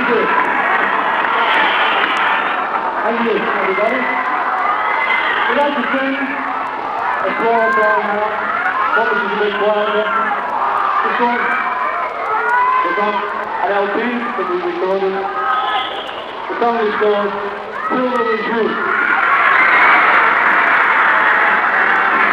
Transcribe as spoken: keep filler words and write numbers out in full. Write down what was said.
Thank you. Thank you, everybody. We'd like to sing a small song now, one which is a bit quieter. This one was on an L P that we recorded. The song is called Silver and Truth.